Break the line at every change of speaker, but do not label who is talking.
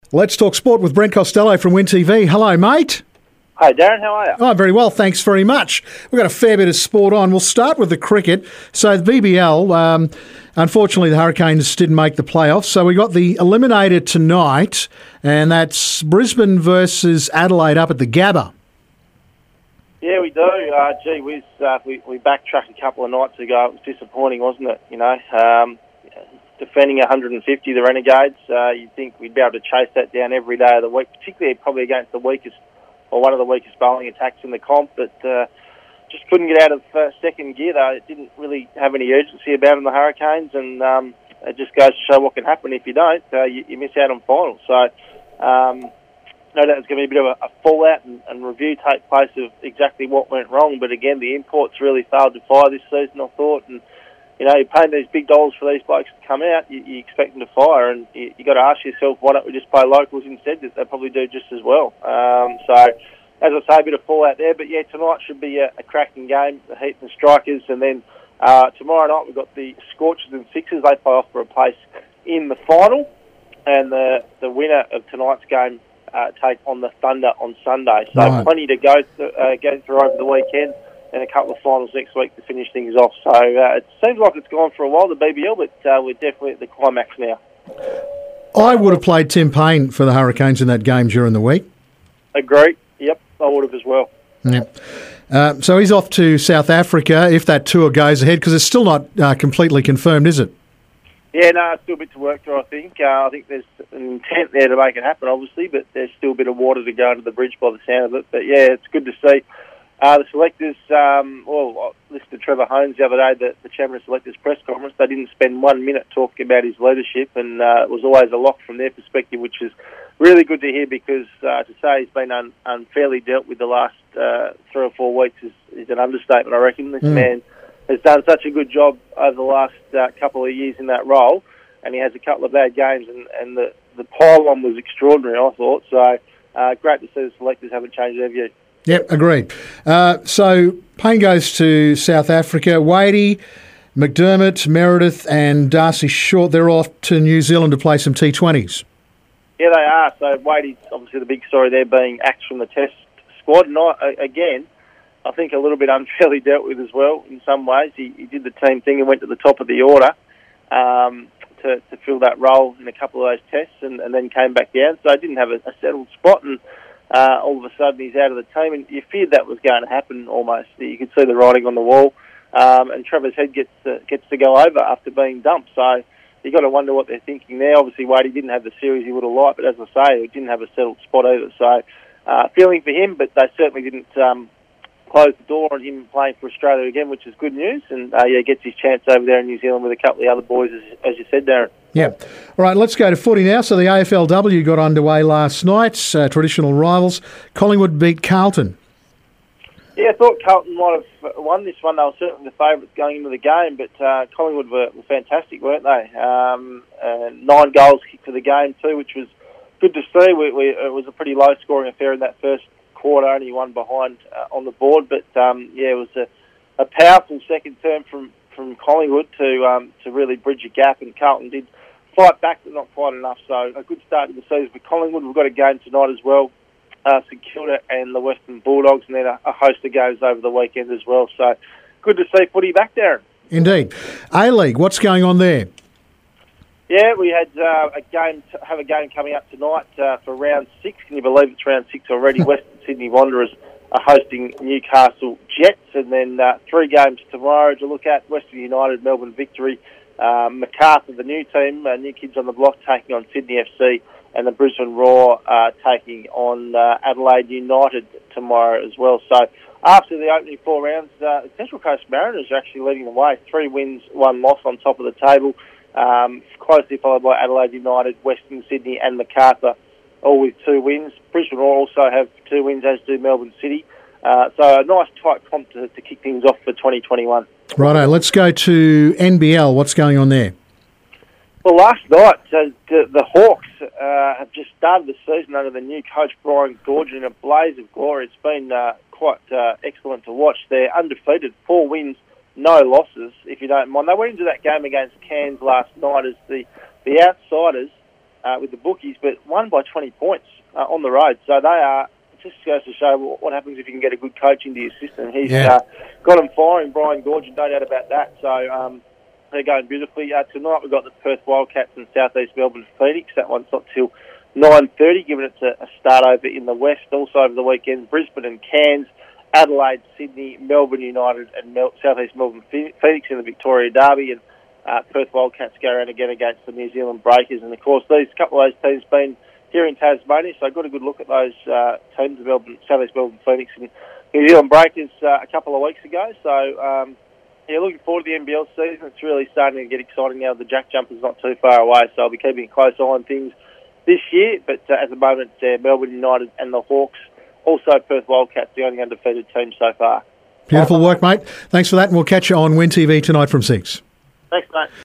Let's talk sport with Brent Costello from Win TV. Hello, mate.
Hi, Darren. How are you?
Oh, very well. Thanks very much. We've got a fair bit of sport on. We'll start with the cricket. So the BBL, unfortunately, the Hurricanes didn't make the playoffs. So we got the eliminator tonight, and that's Brisbane versus Adelaide up at the Gabba.
Yeah, we do. Gee whiz, we backtracked a couple of nights ago. It was disappointing, wasn't it? Defending 150, the Renegades. You'd think we'd be able to chase that down every day of the week, particularly probably against the weakest, or one of the weakest bowling attacks in the comp, but just couldn't get out of second gear, though. It didn't really have any urgency about them, the Hurricanes, and it just goes to show what can happen if you don't. You miss out on finals. So, no doubt there's going to be a bit of a fallout and review take place of exactly what went wrong, but again, the imports really failed to fire this season, I thought, and you're paying these big dollars for these blokes to come out, you expect them to fire, and you got to ask yourself, why don't we just play locals instead? They probably do just as well. So, as I say, a bit of fallout there, but yeah, tonight should be a cracking game, the Heat and Strikers, and then tomorrow night we've got the Scorchers and Sixers. They play off for a place in the final, and the winner of tonight's game take on the Thunder on Sunday. So
Right.
Plenty to go through over the weekend, and a couple of finals next week to finish things off. So it seems like it's gone for a while, the BBL, but we're definitely at the climax now.
I would have played Tim Payne for the Hurricanes in that game during the week.
Agree. Yep, I would have as well.
Yep. So he's off to South Africa if that tour goes ahead, because it's still not completely confirmed, is it?
Yeah, no, it's still a bit to work through, I think. I think there's an intent there to make it happen, obviously, but there's still a bit of water to go under the bridge by the sound of it. But yeah, it's good to see. The selectors, I listened to Trevor Holmes the other day, the chairman of selectors press conference. They didn't spend 1 minute talking about his leadership, and it was always a lock from their perspective, which is really good to hear, because to say he's been unfairly dealt with the last 3 or 4 weeks is an understatement, I reckon. This man has done such a good job over the last couple of years in that role, and he has a couple of bad games, and the pile-on was extraordinary, I thought. So great to see the selectors haven't changed their view.
Yep, agreed. So Payne goes to South Africa. Wadey, McDermott, Meredith and Darcy Short, they're off to New Zealand to play some T20s.
Yeah, they are. So Wadey's obviously the big story there, being axed from the Test squad. And I think a little bit unfairly dealt with as well in some ways. He did the team thing and went to the top of the order to fill that role in a couple of those tests, and then came back down. So he didn't have a settled spot, and all of a sudden he's out of the team, and you feared that was going to happen almost. You could see the writing on the wall, and Trevor's head gets to go over after being dumped. So you got to wonder what they're thinking there. Obviously, Wadey didn't have the series he would have liked, but as I say, he didn't have a settled spot either. So feeling for him, but they certainly didn't close the door on him playing for Australia again, which is good news. And gets his chance over there in New Zealand with a couple of other boys, as you said, Darren.
Yeah. All right, let's go to footy now. So the AFLW got underway last night. Traditional rivals. Collingwood beat Carlton. Yeah,
I thought Carlton might have won this one. They were certainly the favourites going into the game, but Collingwood were fantastic, weren't they? 9 goals kicked for the game too, which was good to see. It was a pretty low-scoring affair in that first quarter, only one behind on the board, but it was a powerful second term from Collingwood to really bridge a gap, and Carlton did fight back, but not quite enough. So a good start to the season for Collingwood. We've got a game tonight as well, St Kilda and the Western Bulldogs, and then a host of games over the weekend as well. So good to see footy back there.
Indeed. A-League, what's going on there?
Yeah, we had a game coming up tonight for round 6. Can you believe it's round 6 already? Western Sydney Wanderers are hosting Newcastle Jets, and then 3 games tomorrow to look at. Western United, Melbourne Victory, Macarthur, the new team, New Kids on the Block, taking on Sydney FC, and the Brisbane Roar taking on Adelaide United tomorrow as well. So after the opening 4 rounds, the Central Coast Mariners are actually leading the way. 3 wins, 1 loss on top of the table. Closely followed by Adelaide United, Western Sydney and Macarthur, all with 2 wins. Brisbane Roar also have 2 wins, as do Melbourne City. So a nice tight comp to kick things off for 2021.
Righto, let's go to NBL. What's going on there?
Well, last night, the Hawks have just started the season under the new coach, Brian Goorjian, in a blaze of glory. It's been quite excellent to watch. They're undefeated, 4 wins, no losses, if you don't mind. They went into that game against Cairns last night as the outsiders with the bookies, but won by 20 points on the road. So they are. It just goes to show what happens if you can get a good coach into your system. He's got them firing, Brian Gorge, no doubt about that. So they're going beautifully. Tonight we've got the Perth Wildcats and South East Melbourne Phoenix. That one's not till 9:30, giving it a start over in the west. Also over the weekend, Brisbane and Cairns, Adelaide, Sydney, Melbourne United and South East Melbourne Phoenix in the Victoria Derby, and Perth Wildcats go around again against the New Zealand Breakers. And of course, these couple of those teams been here in Tasmania, so I got a good look at those teams, South East Melbourne Phoenix and New Zealand Breakers a couple of weeks ago. So looking forward to the NBL season. It's really starting to get exciting now. The Jack Jumper's not too far away, so I'll be keeping a close eye on things this year. But at the moment, Melbourne United and the Hawks, also Perth Wildcats, the only undefeated team so far.
Beautiful work, mate. Thanks for that, and we'll catch you on WIN TV tonight from 6.
Thanks, mate.